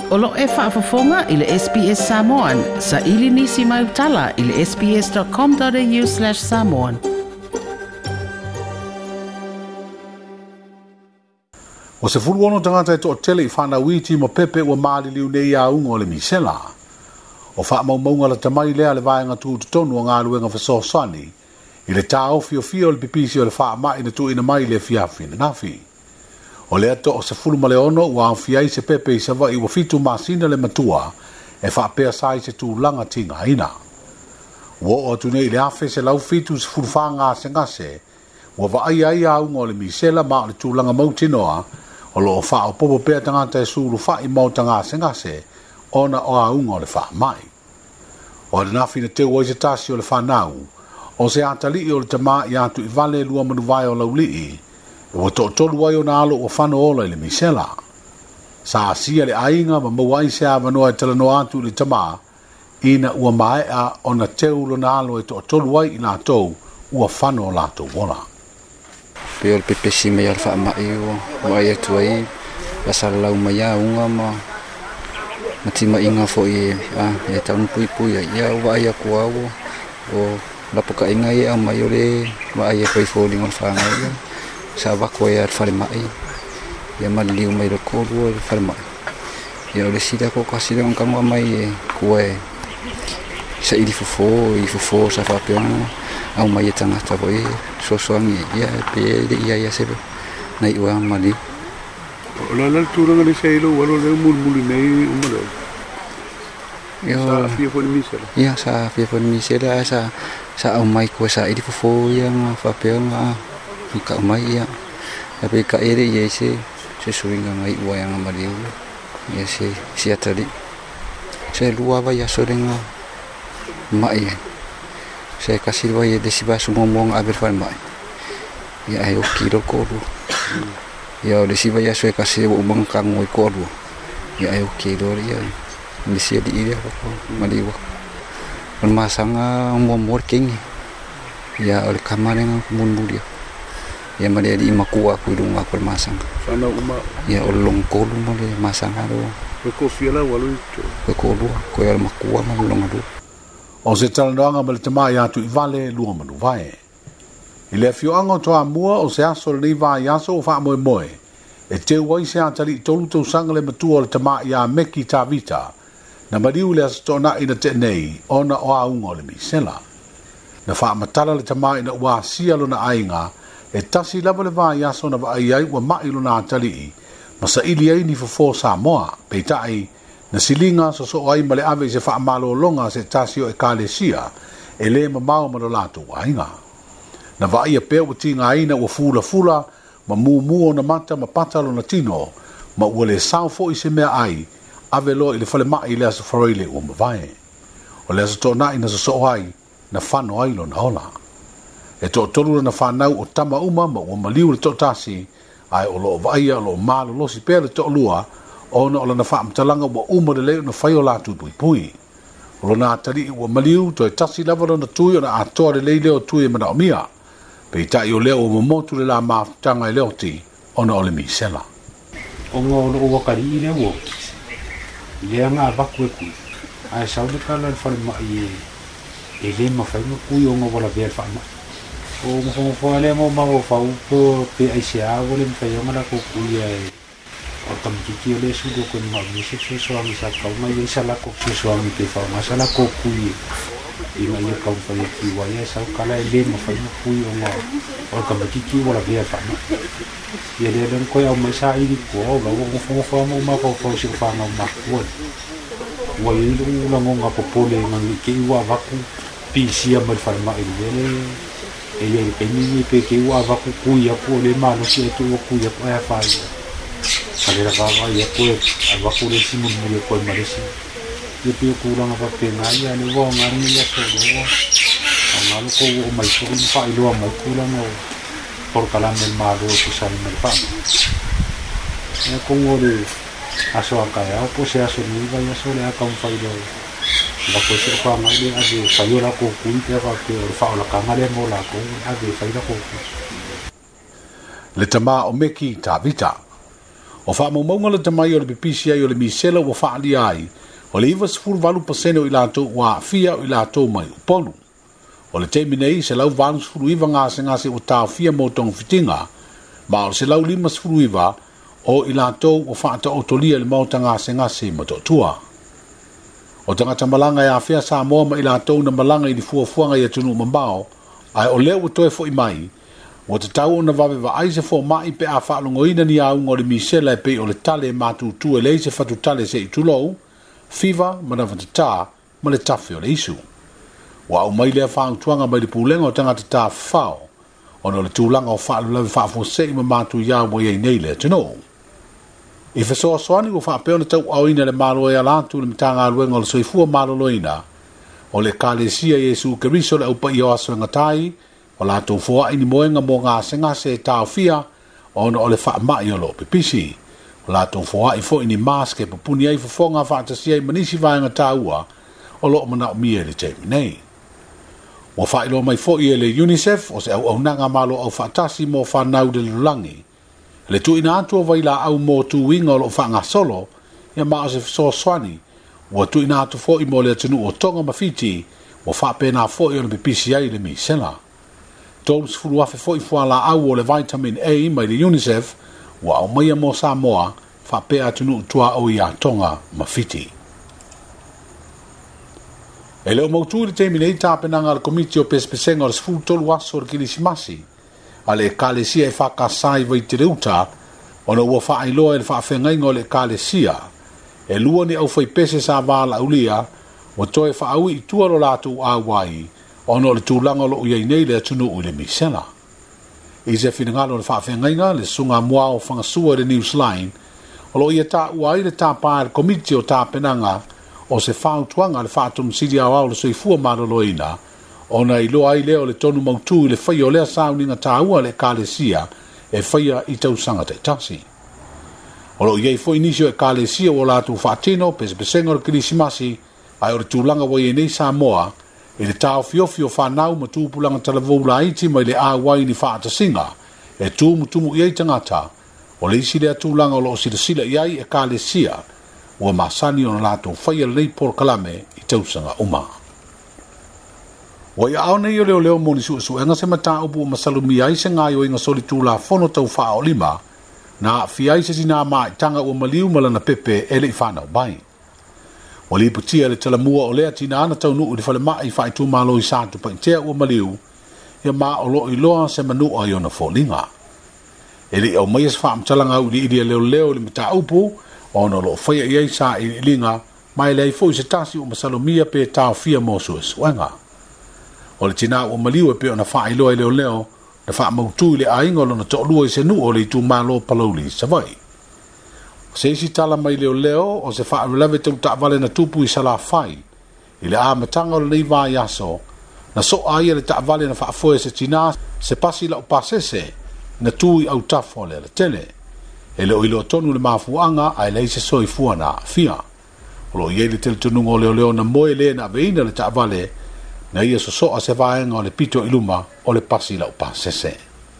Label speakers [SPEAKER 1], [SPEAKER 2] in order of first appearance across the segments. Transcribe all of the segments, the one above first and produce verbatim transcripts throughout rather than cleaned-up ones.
[SPEAKER 1] Olo e whaafafonga i le S B S Samoan. Sa ili nisi mai utala i le sbs.com.au slash Samoan.
[SPEAKER 2] O se fulu ono tangata e to o tele i whana witi mo pepe ua maali liu nei a unga o le misela. O wha mau maunga la tamai lea le vaenga tu tonu o ngā luenga whaso sani. I le tā o fio fio le pipisi o le wha mai na tu ina mai le fiafi na nafi. O le ato o se fulu ma le ono ua awhiai se pepe i sawa i wafitu masina le matua e wha pea sai se tu langa tinga ina. Wo o tune i le afe se lau fitu se fulu wha ngā se ngase ua wa ai ai a unga o le misela ma o le tu langa mautinoa o lo wha o popo pea tangata e suru wha i mau tanga se ngase ona o a unga o le wha mai. O le nafi na teo oise tasi o le wha nau o se atali o le tama i atu i vale lua manu vai o lauli i o to tolu wai o na alo o whano ola i le misela. Sa asia le ainga ma mawai se a vanoa e talano atu le tama ina ua mae a o na teo lo na alo e to tolu wai i la tou ua whano o la tou wala.
[SPEAKER 3] Peo le pepesi me al wha mai o wai atu ai pasal lau mai a unga ma matima inga fo i e taunu pui pui a ia wai a kua o o lapoka inga i a mai o le wai a pai fo lingon wha ngai sa wako e ar whare mai ia maliliu mai lo kōrua le whare mai ia o le sida ko kasi leon kangua mai e kua e sa ili fufo i fufo sa whapeona au mai e tangata ko e sosoangi ia pe le ia ia sebe na i ua maliu
[SPEAKER 2] o la la tūranga le seilo walo le mulmuli nei umare sa fia poni misela
[SPEAKER 3] ia sa fia poni misela sa sa au mai ko sa ili fufo ia nga whapeona ka mai ia tapi ka ere ia se se suinga ngai ua yang maliu ia se si atali se lua vai asorenga mai se kasir vai de siba sumomong aber fan mai ia ayo kilo koru ia de siba ia se kasir umang kang oi koru ia ayo kilo ia ni se di ia ko maliu on masanga mo working ia ol kamareng mun budia ia male di makua ku dunga per masang
[SPEAKER 2] sana uma
[SPEAKER 3] ia olong kolu male masang aro
[SPEAKER 2] ko fiela walu
[SPEAKER 3] ko kolu ko ia makua ma long ado
[SPEAKER 2] o se talanga male tama ia tu vale lua manu vai ile fio anga to amua o se aso le vai aso fa moe moe e te wai se atali tolu to sangale matu o tama ia meki tavita na mariu le aso na ina te nei ona o aunga le misela na fa matala le tama ina wa sia lo na ainga e tasi lava le vai aso na vai ai ua mai lo na atali i ma sa ili ai ni fo Samoa pe tai na silinga so so ai male ave se fa malo longa se tasi o e kalesia e le ma mau ma lo lato ainga na vai e pe o tinga ina ua fula fula ma mu mu na mata ma patalo na tino ma ua le sao fo i se mea ai ave lo i le fale mai le aso faroile ua ma vai o le aso to na ina so so ai na fano ai lo na ola e to tolu na whanau o tama uma ma o maliu le to tasi ai o lo vaia lo malo lo si pele to lua o na o na wha mtalanga o uma le leo na whai o la tu pui pui o lo na tari o maliu to e tasi lava na tui o na atoa le lei leo tui e mana o mia pe tai o leo o mamotu le la maftanga e leo ti o na o le misela
[SPEAKER 4] o ngā o lo wakari i leo o lea ngā vaku e kui ai sau le kala le whare mai e e le mawhai ma kui o ngā wala vea wha mai o mo fo le mo ma o fa u po pe ai se a o le fa yo mala ko ku ya o tam ki ki le su do ko ma mi se se so ami sa ka ma ye sa la ko se so ami pe fa ma sa la ko ku ye i ma ye ka fa ye ki wa ye sa ka la le mo fa yo ku yo ma o ka ma ki ki wala ve fa ma ye le le ko ya ma sa i ko o ga mo fo fo mo ma ko fo se fa ma ma ko wa ye lu la ngo nga po po le ma ki wa va ku pi si a ma fa ma i le e le pe ni pe ke wa va ku ku ya ko le ma no ke tu ku ya pa fa ya ale la va va ya ko a va ku le si mo mo ko ma le si ye pe ku la va pe na ya le wa nga ni ya so do a ma lo ko o mai so ni fa i lo ma ku la no por kala me ma do ku sa ni me fa e ko ngo le aso a ka ya po se aso ni va ya so le a ka un fa i lo la ko se fa ma le a de fa yo la ko ku te va ke fa la ka ma le mo la ko a de fa la ko
[SPEAKER 2] le tama o meki tavita O wha maumaunga le tamai o le pipisi ai o le misela ua wha ali ai, o le iwa sifuru walu pasene o ilato wa fia o ilato mai upolu. O le teimi nei se lau walu sifuru iwa ngase ngase o tau fia mo tong fitinga, ma o se lau lima sifuru iwa o ilato o wha ata otolia le mauta ngase ngase ma to tua. O tangata malanga ya fia sa moa ma ilato na malanga i di fuafuanga ia tunu mambao, ai o leo toe fo i mai, o te tau na wawe wa aise fo mai pe a whaalongo ina ni au ngore misela e pe o le tale matu tu e leise fatu tale se i tulou, fiva ma na vata ta ma le tafe o le isu. Wa au mai lea whaang tuanga mai le pulenga o tangata ta whao, o no le tūlanga o whaalu lawe whaafo se i ma matu ia mo iei nei le tino. I whasoa soani o whaapeo na tau au ina le malo e alatu le mitanga aluenga o le soifua malo loina, o le kalesia Yesu Keriso le upa i o aso ngatai, o la tau fua ini moenga mo ngā se ngā se tau fia, o na o le wha mai o lo pipisi. O la tau fua i fo ini maske pupuni ai fafonga whaatasia i manisi vaenga taua, o lo mana o mie le teimi nei. O wha ilo mai fo i e le UNICEF, o se au au nanga malo au whaatasi mo whanau de lulangi. Le tu ina atua vai la au mo tu winga o lo wha ngā solo, ia maa se so swani, o tu ina atu fo i mo le atunu o tonga mawhiti, o wha pēnā fo i o le pipisi ai le mi sela. Tolu sifuru afe fo i fua la au o le vitamin A mai le UNICEF, wa au maia mo Samoa, fa pe atunu tua o i a tonga mawhiti. E leo mautu le teimi nei tāpenanga le komiti o pespesenga o le sifuru tolu aso o le kilisimasi, a le kalesia e whakasai vai te reuta, o na ua wha ailoa e le whaafengainga o le kalesia, e lua ni au whai pese sa wala ulia, o toe wha au i tua lo latu a wai, ono le tūlanga lo uiei nei le atunu ui le misela. I se whingalo le whaafengainga le sunga mua o whangasua le News Line, o lo ia tā uai le tā pāre komiti o tā penanga o se whautuanga le whaatum siri au au le soifua maroloina, o na i loa ai leo le tonu mautu i le whaia o lea sauninga tā ua le kālesia e whaia i tausanga te tasi. O lo iei fo inisio e kālesia o lātu whaatino, pese pesenga o le kirisimasi, ai o le tūlanga wai e nei Samoa, e le tau fiofio whanau ma tūpulanga talavoula iti mai le āwai ni whaatasinga, e tū mutumu iei tangata, o le isi lea tūlanga o lo sila sila iai e kālesia, ua masani o na lātou whaia nei por kalame i tausanga uma. Wa ia au nei o leo leo moni su su enga se mata upu o masalumi ai se ngai o inga soli tūla fono tau wha o lima, na fi ai se sina maa i tanga ua maliu malana pepe ele i whanau bai. O li putia le talamua o lea tina ana tau nuu li whale maa i whai tū malo i sātu pa intea ua maliu, ia maa o lo i loa se manu a iona fōlinga. Ele au mai as wha amtalanga u li idia leo leo li mata upu, o no lo whaia i ai sa i linga, mai lei fo i se tasi o masalumia pe tau fia mosu e suenga. O le tina ua maliu e pe o na wha i loa i leo leo, na wha mautu i le ainga lo na to'lua i se nu o le i tū malo palauli sa vai. Se isi tala mai leo leo o se wha arelewe tau ta'vale na tupu i sala whai, i le āmatanga o le leiva i aso, na so aia le ta'vale na wha afoe se tina se pasi la upasese na tui au tafo le le tele. E leo ilo tonu le mafuanga ai lei se soi fua na fia. O lo iei le tele tununga o leo leo na moe le na veina le ta'vale, na ia so so a se vaenga o le pito iluma o le pasi la upasese.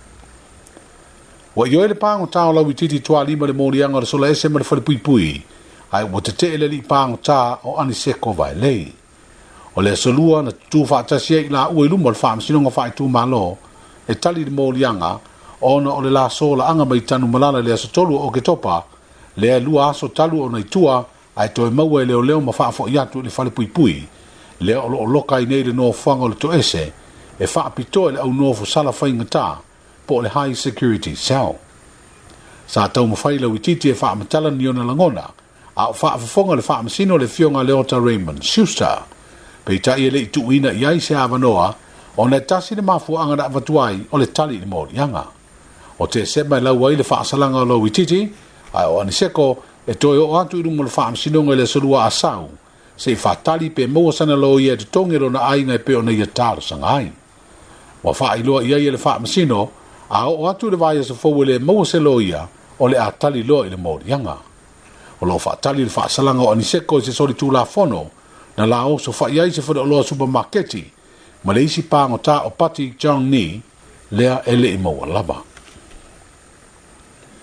[SPEAKER 2] Wa yo le pango tao la wititi tua lima le morianga le sola ese ma le fale pui pui, ai wa te te le li pango ta o aniseko vai lei. O le solua na tu whaatasia i la ua iluma le whaamsinonga whai tu malo, e tali le morianga, ona o le la sola anga mai tanu malala le aso tolu o ke topa, le lua aso talu o nei tua, ai toe maua e leo leo ma whaafo iatu le fale pui pui, le o lo loka i nei le no whanga le to ese, e whaapito e le au nofu sala whainga ta, po le high security cell. Sa tau mawhaila wititi e whaamatala ni ona langona, a o whaafafonga le whaamasino le fionga Leota Raymond Schuster, pe ta i le i tuina i ai se avanoa, o ne tasi le mafuanga na avatuai o le tali le morianga. O te sema i lau ai le whaasalanga o lo wititi, ai o aniseko e toi o atu i rumo le whaamasinonga le solua asau, se i whaatali pe mawasana lo i e te tongero na ainga e pe o na i a taro sangai. Wa whaailoa i ai le whaamasino, a o atu le vai se fo le mo se loia o le atali lo i le morianga. O lo fa tali le fa salanga o aniseko se soli tu la fono na la o so fa ia se fo lo supermarketi ma le isi pa ngota o pati jang ni le ele i mo lava.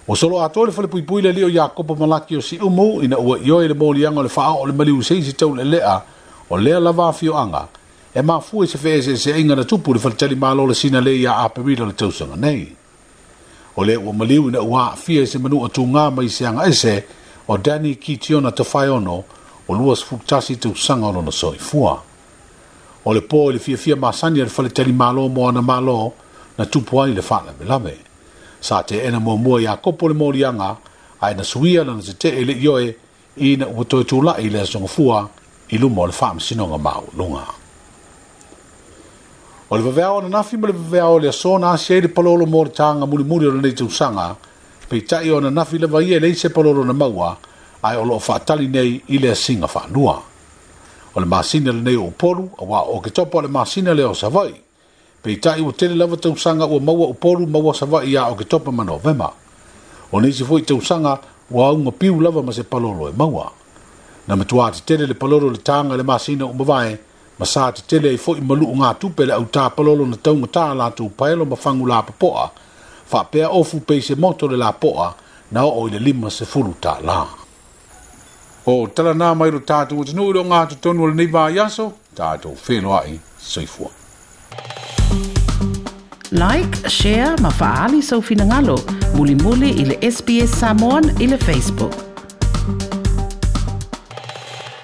[SPEAKER 2] O solo ato le fale pui pui le lio ya kopa malaki o si umu ina ua ioe le molianga le faa o le maliu seisi tau le lea o lea lava fio anga e ma fue se fe se se inga na tupu le fale tali malo le sina le ya aperida le tausanga nei. O le ua maliu ina ua fia se manu atu ngā mai se anga ese o Dani ki tiona ta whaiono o luas fuktasi tausanga o na soi fua. O le po le fia fia masani le fale tali malo mo ana malo na tupu ai le fana me lame. Sa te ena mo mua ya kopo le molianga ai na suia na se te ele ioe i na ua toi tula i le songa fua i lumo le fam sinonga mau lunga. O le vavea na nafi ma le vavea o le asona asia i le palolo mo le tanga muli muli o le nei tausanga pe tai o na nafi le vaia le se palolo na maua ai o lo whaatali nei i le singa whanua. O le masina le nei o poru a wa o ke topo le masina le o savai pe tai o tele lava tausanga ua maua o poru maua savai ia o ke topo ma novema. O nei se foi tausanga ua unga piu lava ma se palolo e maua. Na matua te tele le palolo le tanga le masina o mawae ma sa te tele i foi malu ngā tupe le au tā palolo na taunga tā la tu paelo ma whangu la papoa wha pea ofu pe se moto le la poa na o i le lima se furu tā la. O tala nā mai ro tātou o tinu iro ngā tu tonu le neiva yaso tātou whenua i soifua.
[SPEAKER 1] Like, share, ma faali sau finangalo, muli muli i le S B S Samoan i le Facebook.